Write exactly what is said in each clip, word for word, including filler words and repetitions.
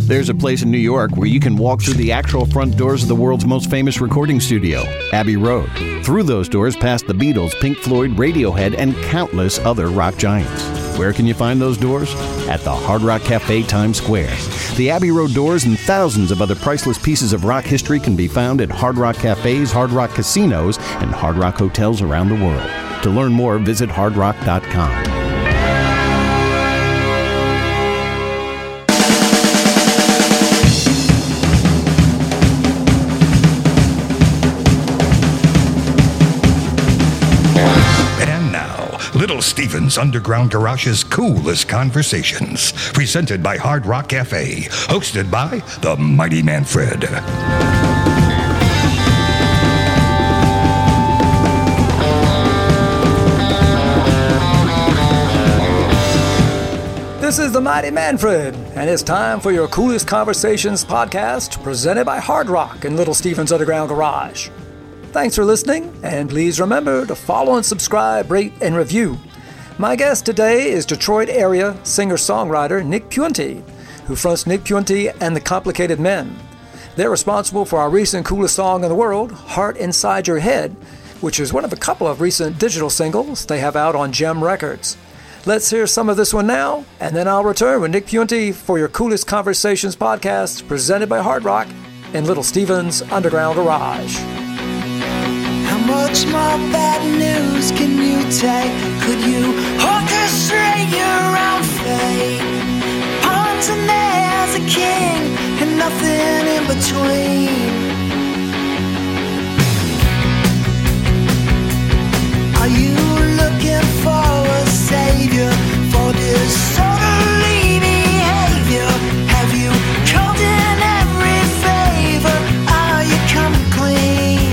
There's a place in New York where you can walk through the actual front doors of the world's most famous recording studio, Abbey Road. Through those doors past the Beatles, Pink Floyd, Radiohead, and countless other rock giants. Where can you find those doors? At the Hard Rock Cafe, Times Square. The Abbey Road doors and thousands of other priceless pieces of rock history can be found at Hard Rock Cafes, Hard Rock Casinos, and Hard Rock hotels around the world. To learn more, visit hard rock dot com. Little Steven's Underground Garage's Coolest Conversations, presented by Hard Rock Cafe, hosted by the Mighty Manfred. This is the Mighty Manfred, and it's time for your Coolest Conversations podcast, presented by Hard Rock and Little Steven's Underground Garage. Thanks for listening, and please remember to follow and subscribe, rate, and review. My guest today is Detroit area singer-songwriter Nick Puente, who fronts Nick Puente and the Complicated Men. They're responsible for our recent coolest song in the world, Heart Inside Your Head, which is one of a couple of recent digital singles they have out on Gem Records. Let's hear some of this one now, and then I'll return with Nick Puente for your Coolest Conversations podcast, presented by Hard Rock and Little Steven's Underground Garage. How much more bad news can you take? Could you orchestrate your own fate? Pawns and there's a king and nothing in between. Are you looking for a savior for disorderly behavior? Have you called in every favor? Are you coming clean?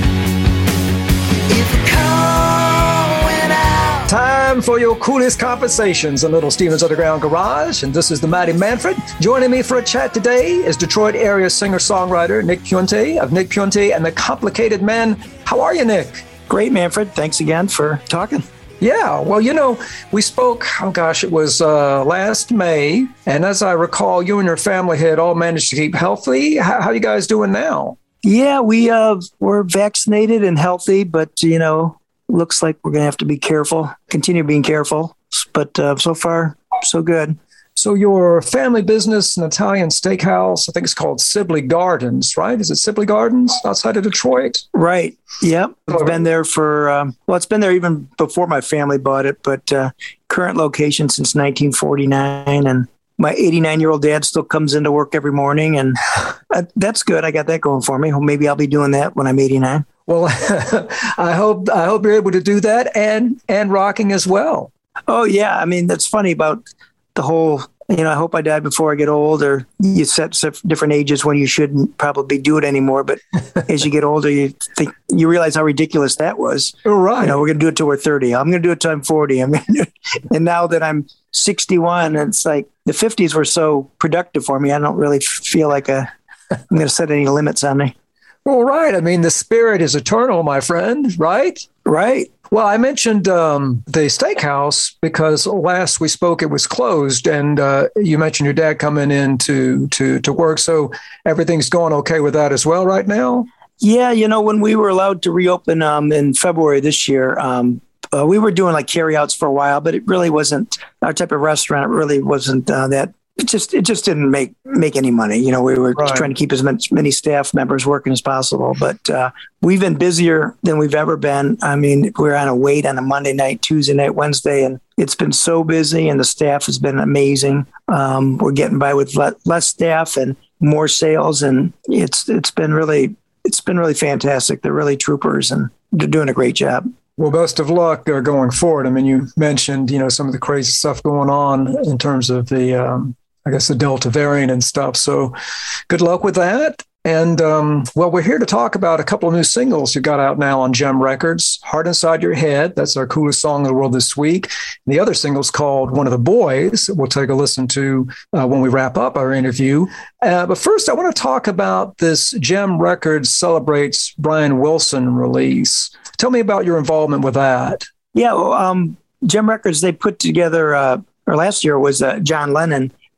Time for your Coolest Conversations in Little Steven's Underground Garage, and this is the Mighty Manfred. Joining me for a chat today is Detroit area singer-songwriter Nick Puente of Nick Puente and the Complicated Men. How are you, Nick? Great, Manfred. Thanks again for talking. Yeah, well, you know, we spoke, oh gosh, it was uh, last May, and as I recall, you and your family had all managed to keep healthy. How, how are you guys doing now? Yeah, we uh, we're vaccinated and healthy, but, you know, looks like we're going to have to be careful, continue being careful. But uh, so far, so good. So your family business, an Italian steakhouse, I think it's called Sibley Gardens, right? Is it Sibley Gardens outside of Detroit? Right. Yep. It's been there for, um, well, it's been there even before my family bought it, but uh, current location since nineteen forty-nine. And my eighty-nine-year-old dad still comes into work every morning, and uh, that's good. I got that going for me. Well, maybe I'll be doing that when I'm eighty-nine. Well, I hope I hope you're able to do that and and rocking as well. Oh, yeah. I mean, that's funny about the whole, you know, I hope I die before I get old, or you set different ages when you shouldn't probably do it anymore. But as you get older, you think, you realize how ridiculous that was. Right. You know, we're going to do it till we're thirty. I'm going to do it till I'm forty. I'm going to do it. And now that I'm sixty-one, it's like the fifties were so productive for me. I don't really feel like a, I'm going to set any limits on me. Well, right. I mean, the spirit is eternal, my friend, right? Right. Well, I mentioned um, the steakhouse because last we spoke, it was closed, and uh, you mentioned your dad coming in to, to, to work. So everything's going okay with that as well right now? Yeah. You know, when we were allowed to reopen um, in February this year, um, uh, we were doing like carryouts for a while, but it really wasn't our type of restaurant. It really wasn't uh, that. It just it just didn't make make any money. You know, we were right. trying to keep as many, many staff members working as possible. But uh, we've been busier than we've ever been. I mean, we're on a wait on a Monday night, Tuesday night, Wednesday, and it's been so busy, and the staff has been amazing. Um, we're getting by with le- less staff and more sales, and it's it's been really it's been really fantastic. They're really troopers, and they're doing a great job. Well, best of luck uh, going forward. I mean, you mentioned, you know, some of the crazy stuff going on in terms of the, um, I guess, the Delta variant and stuff. So good luck with that. And, um, well, we're here to talk about a couple of new singles you got out now on Gem Records. Heart Inside Your Head, that's our coolest song in the world this week. And the other single's called One of the Boys. We'll take a listen to uh, when we wrap up our interview. Uh, but first, I want to talk about this Gem Records Celebrates Brian Wilson release. Tell me about your involvement with that. Yeah, well, um, Gem Records, they put together, uh, or last year was uh, John Lennon,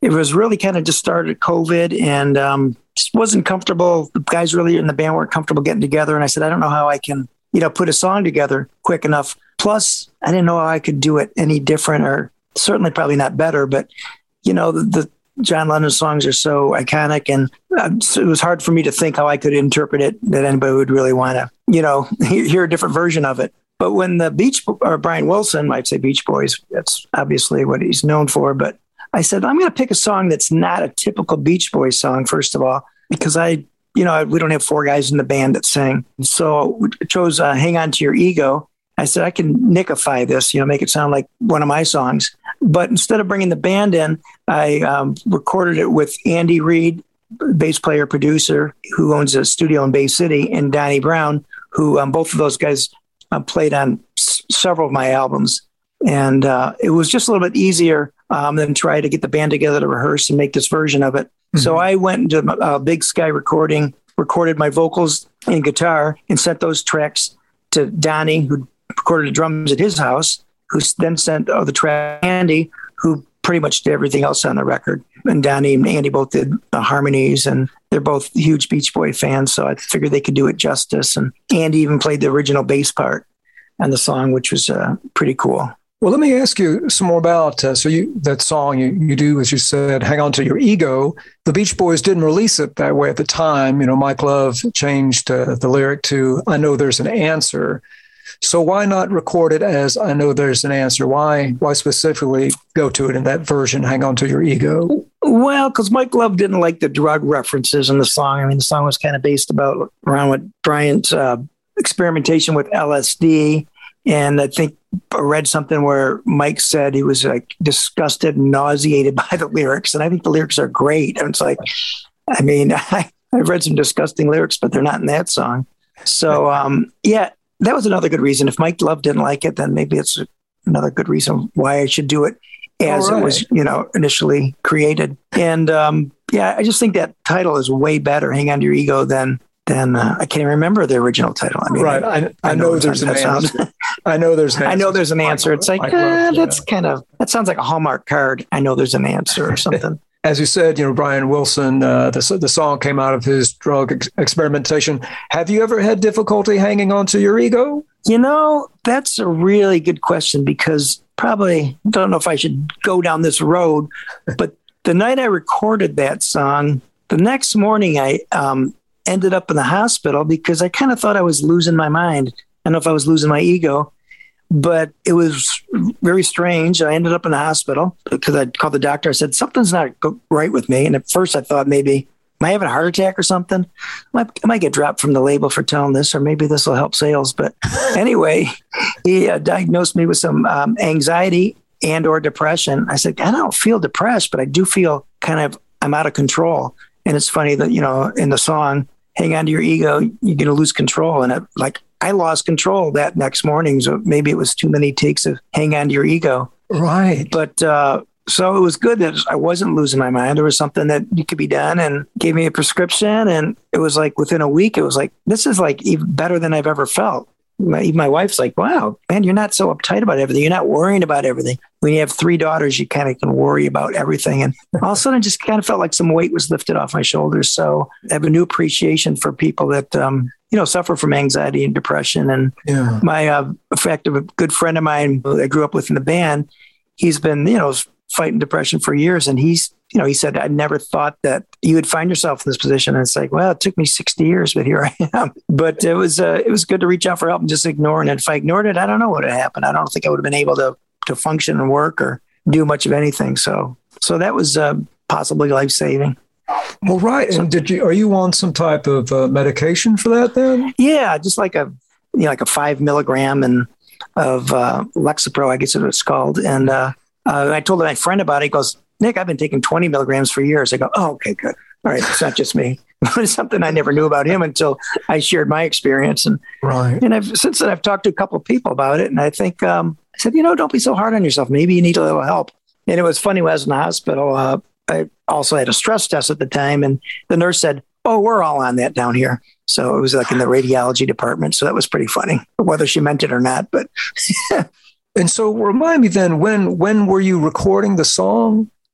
it was really kind of just started COVID and um, just wasn't comfortable. The guys really in the band weren't comfortable getting together. And I said, I don't know how I can, you know, put a song together quick enough. Plus, I didn't know how I could do it any different or certainly probably not better. But, you know, the, the John Lennon songs are so iconic, and uh, so it was hard for me to think how I could interpret it that anybody would really want to, you know, hear, hear a different version of it. But when the Beach, or Brian Wilson, might say Beach Boys, that's obviously what he's known for. But I said, I'm going to pick a song that's not a typical Beach Boys song, first of all, because I, you know, we don't have four guys in the band that sing. So I chose uh, Hang On to Your Ego. I said, I can nickify this, you know, make it sound like one of my songs. But instead of bringing the band in, I um, recorded it with Andy Reid, bass player, producer, who owns a studio in Bay City, and Donnie Brown, who um, both of those guys uh, played on s- several of my albums. And uh, it was just a little bit easier um, than try to get the band together to rehearse and make this version of it. Mm-hmm. So I went into uh, Big Sky Recording, recorded my vocals and guitar, and sent those tracks to Donnie, who recorded the drums at his house, who then sent oh, the track to Andy, who pretty much did everything else on the record. And Donnie and Andy both did the harmonies, and they're both huge Beach Boy fans, so I figured they could do it justice. And Andy even played the original bass part on the song, which was uh, pretty cool. Well, let me ask you some more about, uh, so you that song you, you do, as you said, Hang On to Your Ego. The Beach Boys didn't release it that way at the time. You know, Mike Love changed uh, the lyric to I Know There's an Answer. So why not record it as I Know There's an Answer? Why why specifically go to it in that version, Hang On to Your Ego? Well, because Mike Love didn't like the drug references in the song. I mean, the song was kind of based about around what Brian's uh, experimentation with L S D. And I think I read something where Mike said he was like disgusted and nauseated by the lyrics. And I think the lyrics are great. And it's like, I mean, I, I've read some disgusting lyrics, but they're not in that song. So, um, yeah, that was another good reason. If Mike Love didn't like it, then maybe it's another good reason why I should do it as right. It was, you know, initially created. And um, yeah, I just think that title is way better, Hang On to Your Ego, than Then uh, I can't remember the original title. I mean, right. I, I, I know, know there's an answer. I know there's an answer. I know there's an answer. It's like, uh, that's kind of, that sounds like a Hallmark card. I know there's an answer or something. As you said, you know, Brian Wilson, uh, the, the song came out of his drug ex- experimentation. Have you ever had difficulty hanging on to your ego? You know, that's a really good question, because probably, don't know if I should go down this road, but the night I recorded that song, the next morning I, um, ended up in the hospital because I kind of thought I was losing my mind. I don't know if I was losing my ego, but it was very strange. I ended up in the hospital because I called the doctor. I said, something's not right with me. And at first I thought maybe, am I having a heart attack or something? I might, I might get dropped from the label for telling this, or maybe this will help sales. But anyway, he uh, diagnosed me with some um, anxiety and or depression. I said, I don't feel depressed, but I do feel kind of, I'm out of control. And it's funny that, you know, in the song, Hang On to Your Ego, you're going to lose control. And it, like, I lost control that next morning. So maybe it was too many takes of Hang On to Your Ego. Right. But uh, so it was good that I wasn't losing my mind. There was something that could be done, and gave me a prescription. And it was like within a week, it was like, this is like even better than I've ever felt. My, even my wife's like, wow, man, you're not so uptight about everything. You're not worrying about everything. When you have three daughters, you kind of can worry about everything. And all of a sudden, I just kind of felt like some weight was lifted off my shoulders. So I have a new appreciation for people that, um, you know, suffer from anxiety and depression. And yeah. my, uh, in fact, a good friend of mine who I grew up with in the band, he's been, you know, fighting depression for years. And he's, you know, he said, I never thought that you would find yourself in this position. And it's like, well, it took me sixty years, but here I am. But it was, uh, it was good to reach out for help and just ignoring it. If I ignored it, I don't know what would happen. I don't think I would have been able to, to function and work or do much of anything. So, so that was uh, possibly life-saving. Well, right. And did you, are you on some type of uh, medication for that then? Yeah, just like a, you know, like a five milligram and of uh, Lexapro, I guess it's called. And uh, uh, I told my friend about it. He goes, Nick, I've been taking twenty milligrams for years. I go, oh, okay, good. All right. It's not just me. It's something I never knew about him until I shared my experience. And, right. and I've, since then I've talked to a couple of people about it. And I think, um, I said, you know, don't be so hard on yourself. Maybe you need a little help. And it was funny when I was in the hospital. Uh, I also had a stress test at the time. And the nurse said, oh, we're all on that down here. So it was like in the radiology department. So that was pretty funny, whether she meant it or not. But and so remind me then, when when were you recording the song?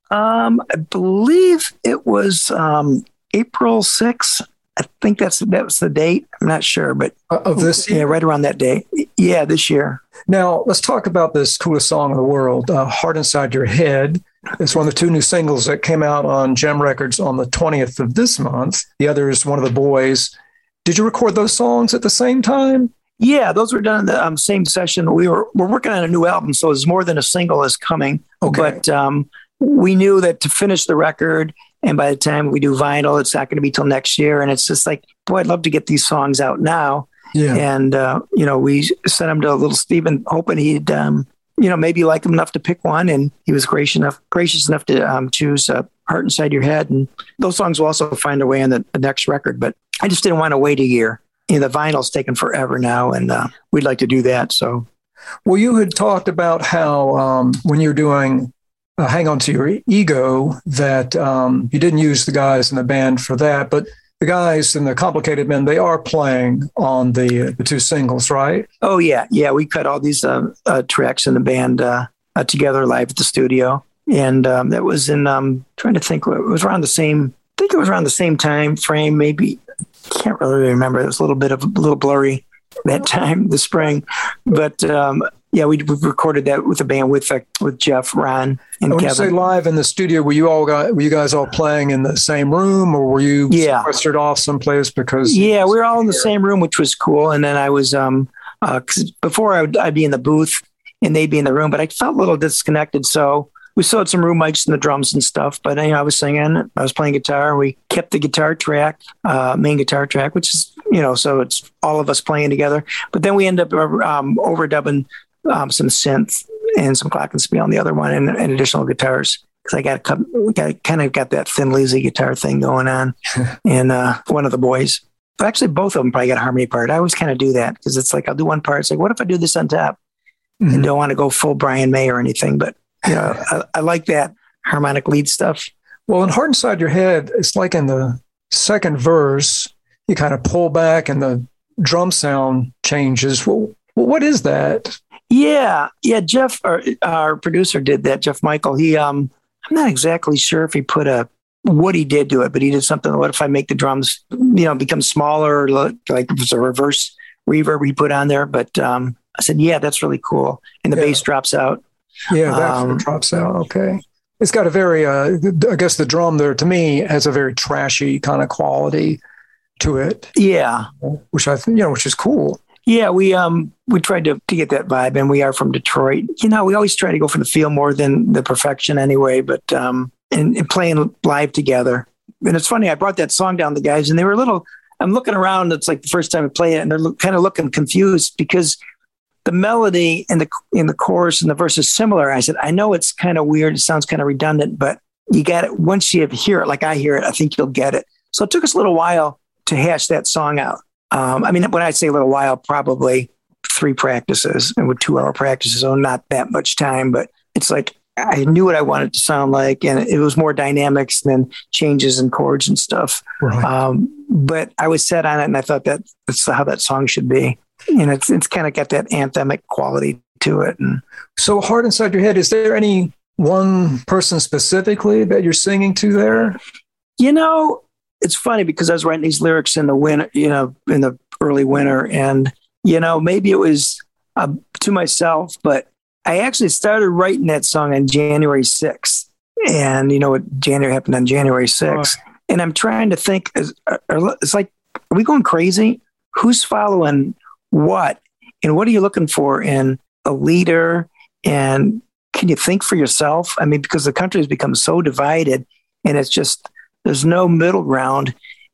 Um, I believe it was um, April sixth. I think that's that was the date. I'm not sure, but uh, of this year? Yeah, right around that day. Yeah, this year. Now, let's talk about this coolest song in the world, uh, Heart Inside Your Head. It's one of the two new singles that came out on Gem Records on the twentieth of this month. The other is One of the Boys. Did you record those songs at the same time? Yeah, those were done in the um, same session. We were we're working on a new album, so it's more than a single is coming. Okay. But um, we knew that to finish the record, and by the time we do vinyl, it's not going to be till next year. And it's just like, boy, I'd love to get these songs out now. Yeah. And, uh, you know, we sent them to little Steven, hoping he'd, um, you know, maybe like him enough to pick one. And he was gracious enough, gracious enough to um, choose uh, Heart Inside Your Head. And those songs will also find their way on the, the next record. But I just didn't want to wait a year. You know, the vinyl's taken forever now, and uh, we'd like to do that. So, well, you had talked about how um, when you're doing uh, Hang On to Your Ego, that um, you didn't use the guys in the band for that, but the guys in the Complicated Men, they are playing on the the two singles, right? Oh, yeah. Yeah, we cut all these uh, uh, tracks in the band uh, uh, together live at the studio. And um, that was in, um, trying to think, it was around the same, I think it was around the same time frame, maybe. Can't really remember. It was a little bit of a little blurry that time, the spring. But um, yeah, we, we recorded that with the band with uh, with Jeff, Ron, and when Kevin. You say live in the studio, were you all got, were you guys all playing in the same room, or were you yeah. sequestered off someplace? Because yeah, we were all in the same room, which was cool. And then I was um, uh, 'cause before I would I'd be in the booth and they'd be in the room, but I felt a little disconnected. So we still had some room mics and the drums and stuff, but you know, I was singing, I was playing guitar. We kept the guitar track, uh, main guitar track, which is, you know, so it's all of us playing together. But then we end up um, overdubbing um, some synth and some glockenspiel on the other one, and, and additional guitars. Because I got, got kind of got that Thin Lizzy guitar thing going on, and uh, One of the Boys. But actually, both of them probably got a harmony part. I always kind of do that because it's like I'll do one part. It's like, what if I do this on top? Mm-hmm. And don't want to go full Brian May or anything, but you know, I, I like that harmonic lead stuff. Well, in Heart Inside Your Head, it's like in the second verse, you kind of pull back and the drum sound changes. Well, what is that? Yeah, yeah. Jeff, our, our producer, did that. Jeff Michael. He, um, I'm not exactly sure if he put a what he did to it, but he did something. What if I make the drums, you know, become smaller, like it was a reverse reverb he put on there? But um, I said, yeah, that's really cool. And the yeah. bass drops out. Yeah, that um, drops out. Okay. It's got a very, uh, I guess the drum there to me has a very trashy kind of quality to it. Yeah. Which I think, you know, which is cool. Yeah, we um we tried to, to get that vibe, and we are from Detroit. You know, we always try to go for the feel more than the perfection anyway, but um and, and playing live together. And it's funny, I brought that song down to the guys, and they were a little, I'm looking around, it's like the first time I play it, and they're look, kind of looking confused because the melody and the in the chorus and the verse is similar. I said, I know it's kind of weird. It sounds kind of redundant, but you got it. Once you hear it, like I hear it, I think you'll get it. So it took us a little while to hash that song out. Um, I mean, when I say a little while, probably three practices and with two hour practices. So not that much time, but it's like, I knew what I wanted to sound like, and it was more dynamics than changes in chords and stuff. Right. Um, but I was set on it, and I thought that that's how that song should be. And it's it's kind of got that anthemic quality to it. And so, Heart Inside Your Head, is there any one person specifically that you're singing to there? You know, it's funny because I was writing these lyrics in the winter, you know, in the early winter, and you know, maybe it was uh, to myself, but I actually started writing that song on January sixth, and you know what January happened on January sixth, oh. And I'm trying to think, it's like, are we going crazy? Who's following what, and what are you looking for in a leader? And can you think for yourself? I mean, because the country has become so divided, and it's just, there's no middle ground.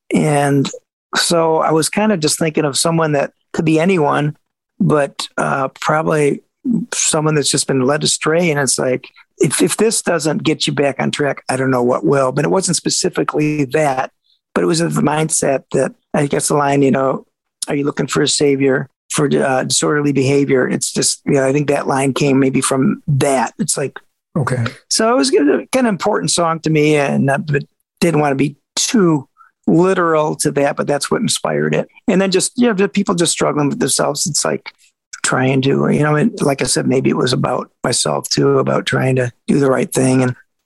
And so I was kind of just thinking of someone that could be anyone, but uh, probably someone that's just been led astray. And it's like, if, if this doesn't get you back on track, I don't know what will. But it wasn't specifically that, but it was the mindset that, I guess the line, you know, are you looking for a savior for uh, disorderly behavior? It's just, you know, I think that line came maybe from that. It's like, okay. So it was a kind of important song to me, and uh, but didn't want to be too literal to that, but that's what inspired it. And then just, you know, people just struggling with themselves. It's like trying to, you know, and like I said, maybe it was about myself too, about trying to do the right thing. And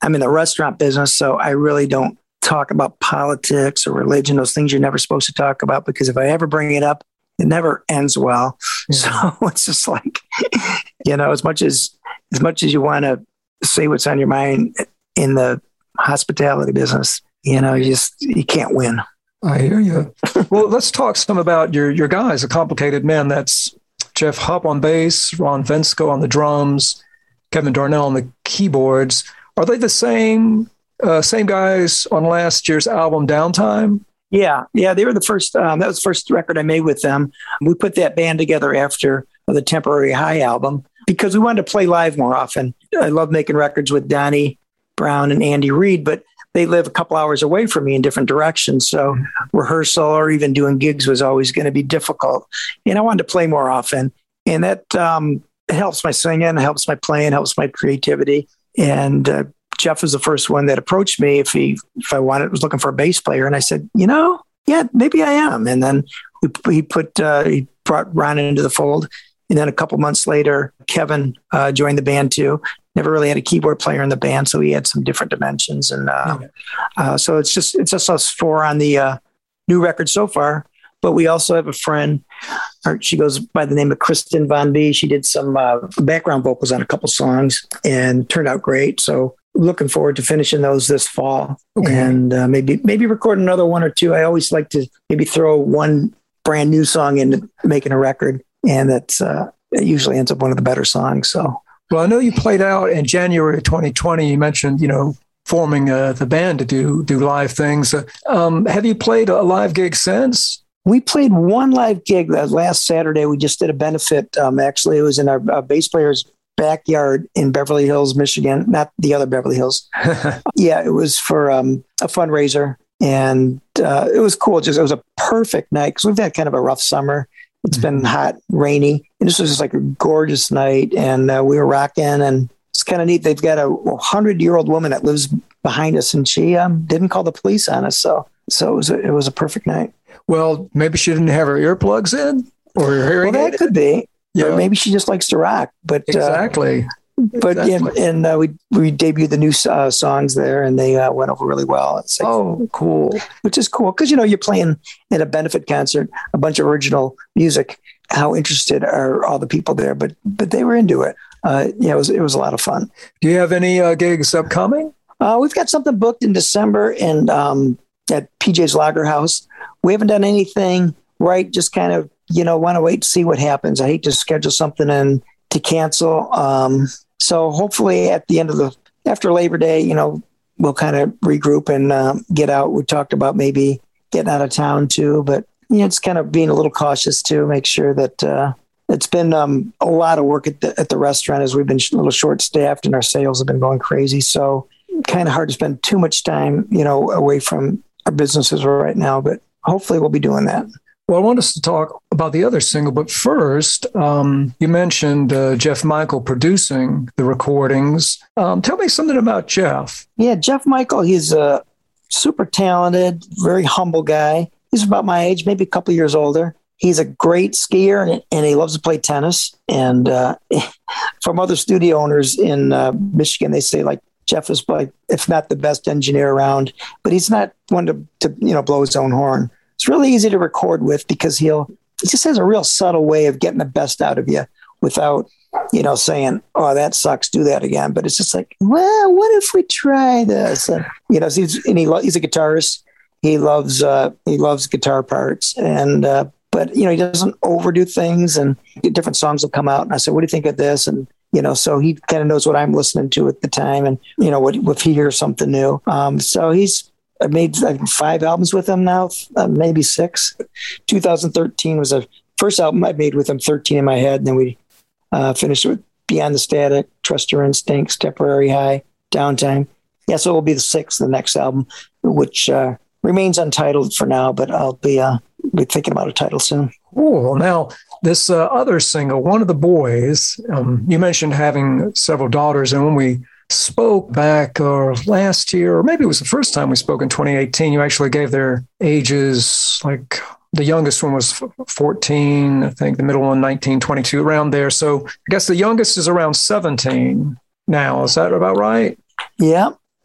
I'm in the restaurant business, so I really don't talk about politics or religion, those things you're never supposed to talk about, because if I ever bring it up, it never ends well. Yeah. So it's just like, you know, as much as, as much as you want to say what's on your mind in the hospitality business, you know, you just, you can't win. I hear you. Well, let's talk some about your, your guys, a complicated man. That's Jeff Hupp on bass, Ron Vensko on the drums, Kevin Darnell on the keyboards. Are they the same uh, same guys on last year's album, Downtime? Yeah, yeah, they were the first. Um, that was the first record I made with them. We put that band together after the Temporary High album because we wanted to play live more often. I love making records with Donnie Brown and Andy Reid, but they live a couple hours away from me in different directions. So rehearsal or even doing gigs was always going to be difficult. And I wanted to play more often. And that um, helps my singing, helps my playing, helps my creativity. And uh, Jeff was the first one that approached me if he if I wanted was looking for a bass player, and I said, you know, yeah, maybe I am. And then we, he put uh, he brought Ron into the fold, and then a couple months later, Kevin uh, joined the band too. Never really had a keyboard player in the band, so he had some different dimensions, and uh, okay. uh, so it's just it's just us four on the uh, new record so far. But we also have a friend. She goes by the name of Kristen Von B. She did some uh, background vocals on a couple songs and turned out great. So looking forward to finishing those this fall, okay. and uh, maybe maybe record another one or two. I always like to maybe throw one brand new song into making a record, and that's uh, it usually ends up one of the better songs. So, well, I know you played out in January of twenty twenty. You mentioned, you know, forming uh, the band to do do live things. Uh, um, have you played a live gig since? We played one live gig last Saturday. We just did a benefit. Um, actually, it was in our, our bass player's backyard in Beverly Hills, Michigan, not the other Beverly Hills. Yeah, it was for um, a fundraiser, and uh, it was cool. Just it was a perfect night because we've had kind of a rough summer. It's mm-hmm. been hot, rainy, and this was just like a gorgeous night, and uh, we were rocking, and it's kind of neat. They've got a hundred-year-old woman that lives behind us, and she um, didn't call the police on us, so so it was a, it was a perfect night. Well, maybe she didn't have her earplugs in or her hearing Well, that aid. could be. Yeah. Or maybe she just likes to rock. But exactly. Uh, but exactly. yeah, and uh, we we debuted the new uh, songs there, and they uh, went over really well. It's like, oh, cool! Which is cool because you know you're playing at a benefit concert, a bunch of original music. How interested are all the people there? But but they were into it. Uh, yeah, it was it was a lot of fun. Do you have any uh, gigs upcoming? Uh, we've got something booked in December and um, at P J's Lager House. We haven't done anything right. Just kind of, you know, want to wait to see what happens. I hate to schedule something and to cancel. Um, so hopefully at the end of the, after Labor Day, you know, we'll kind of regroup and uh, get out. We talked about maybe getting out of town too, but you know, it's kind of being a little cautious to make sure that uh, it's been um, a lot of work at the, at the restaurant as we've been a little short staffed and our sales have been going crazy. So kind of hard to spend too much time, you know, away from our businesses right now, but hopefully we'll be doing that. Well, I want us to talk about the other single, but first, um, you mentioned uh, Jeff Michael producing the recordings. Um, tell me something about Jeff. Yeah, Jeff Michael, he's a super talented, very humble guy. He's about my age, maybe a couple years older. He's a great skier, and, and he loves to play tennis. And uh, from other studio owners in uh, Michigan, they say, like, Jeff is like, if not the best engineer around, but he's not one to, to, you know, blow his own horn. It's really easy to record with because he'll, he just has a real subtle way of getting the best out of you without, you know, saying, oh, that sucks, do that again. But it's just like, well, what if we try this? And, you know, he's, and he, he's a guitarist. He loves, uh, he loves guitar parts. And, uh, but, you know, he doesn't overdo things, and different songs will come out. And I said, what do you think of this? And, you know, so he kind of knows what I'm listening to at the time, and, you know, what if he hears something new. Um, so he's I made like five albums with him now, uh, maybe six. two thousand thirteen was the first album I made with him, thirteen in my head. And then we uh, finished with Beyond the Static, Trust Your Instincts, Temporary High, Downtime. Yeah, so it'll be the sixth, the next album, which uh, remains untitled for now, but I'll be, uh, be thinking about a title soon. Cool. Now, this uh, other single, One of the Boys, um, you mentioned having several daughters, and when we spoke back uh, last year, or maybe it was the first time we spoke in twenty eighteen, you actually gave their ages, like the youngest one was fourteen, I think the middle one nineteen, twenty-two, around there. So I guess the youngest is around seventeen now. Is that about right? Yeah.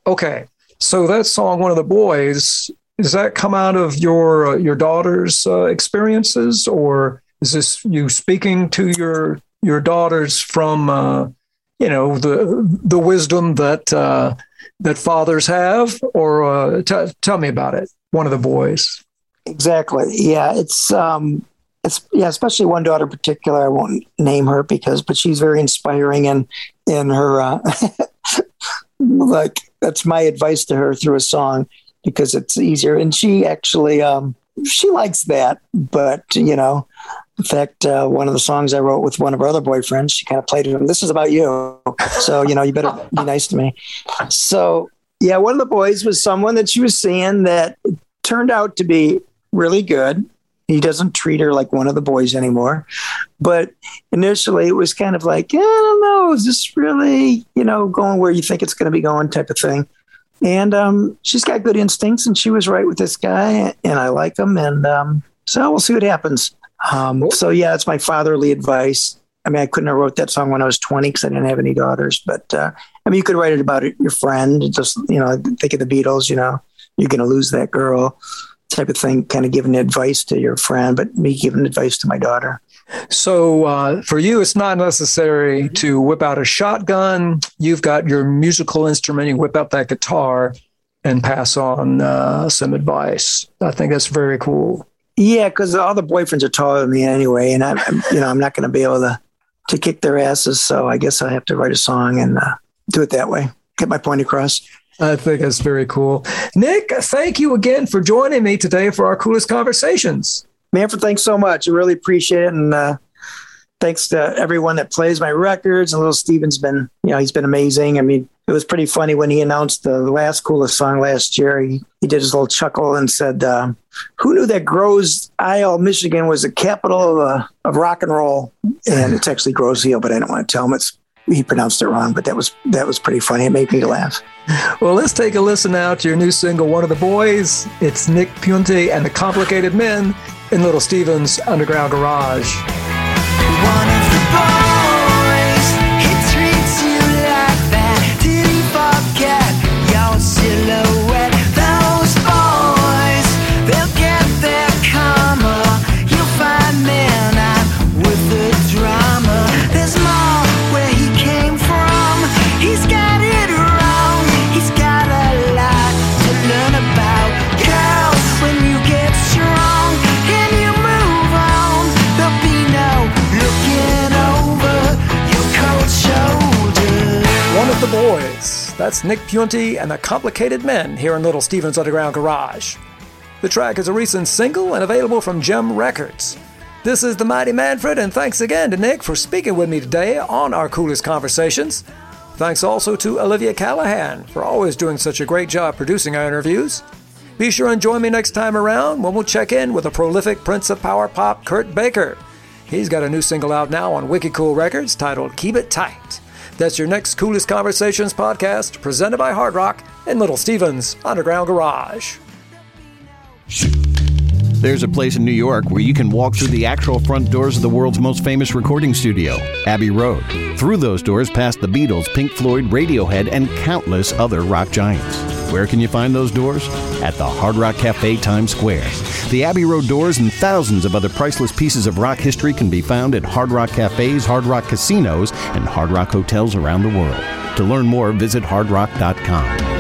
Okay, so that song, One of the Boys, does that come out of your uh, your daughter's uh, experiences, or is this you speaking to your your daughters from uh, you know the the wisdom that uh, that fathers have, or uh, t- tell me about it. One of the Boys. Exactly. Yeah, it's um, it's yeah, especially one daughter in particular. I won't name her because, but she's very inspiring, and in her uh, like that's my advice to her through a song. Because it's easier. And she actually, um, she likes that. But, you know, in fact, uh, one of the songs I wrote with one of her other boyfriends, she kind of played it. This is about you. So, you know, you better be nice to me. So, yeah, One of the Boys was someone that she was seeing that turned out to be really good. He doesn't treat her like one of the boys anymore. But initially it was kind of like, I don't know, is this really, you know, going where you think it's going to be going type of thing. And um, she's got good instincts, and she was right with this guy, and I like him. And um, so we'll see what happens. Um, so, yeah, it's my fatherly advice. I mean, I couldn't have wrote that song when I was twenty because I didn't have any daughters. But, uh, I mean, you could write it about it, your friend, just, you know, think of the Beatles, you know, you're going to lose that girl type of thing, kind of giving advice to your friend, but me giving advice to my daughter. So uh, for you, it's not necessary to whip out a shotgun. You've got your musical instrument. You whip out that guitar and pass on uh, some advice. I think that's very cool. Yeah, because all the boyfriends are taller than me anyway, and I'm, I'm you know, I'm not going to be able to to kick their asses. So I guess I have to write a song and uh, do it that way. Get my point across. I think that's very cool. Nick, thank you again for joining me today for our Coolest Conversations. Manfred, thanks so much. I really appreciate it. And uh, thanks to everyone that plays my records. And Little Steven's been, you know, he's been amazing. I mean, it was pretty funny when he announced the last Coolest song last year. He, he did his little chuckle and said, uh, who knew that Grosse Isle, Michigan was the capital of, uh, of rock and roll? And it's actually Grosse Ile, but I don't want to tell him. It's he pronounced it wrong, but that was that was pretty funny. It made me laugh. Well, let's take a listen now to your new single, One of the Boys. It's Nick Piunti and the Complicated Men in Little Steven's Underground Garage. One of the boys, he treats you like that. Did he forget your silhouette? Those boys, they'll get their karma. You'll find men out with the drama. There's more where he came from. He's got it wrong. He's got a lot to learn about. Girls, when you get strong and you move on, there'll be no looking over your cold shoulder. One of the Boys. That's Nick Piunti and the Complicated Men here in Little Steven's Underground Garage. The track is a recent single and available from Gem Records. This is the Mighty Manfred, and thanks again to Nick for speaking with me today on our Coolest Conversations. Thanks also to Olivia Callahan for always doing such a great job producing our interviews. Be sure and join me next time around when we'll check in with the prolific Prince of Power Pop, Kurt Baker. He's got a new single out now on Wicked Cool Records titled Keep It Tight. That's your next Coolest Conversations podcast, presented by Hard Rock and Little Steven's Underground Garage. There's a place in New York where you can walk through the actual front doors of the world's most famous recording studio, Abbey Road. Through those doors past the Beatles, Pink Floyd, Radiohead, and countless other rock giants. Where can you find those doors? At the Hard Rock Cafe, Times Square. The Abbey Road doors and thousands of other priceless pieces of rock history can be found at Hard Rock Cafes, Hard Rock Casinos, and Hard Rock hotels around the world. To learn more, visit hard rock dot com.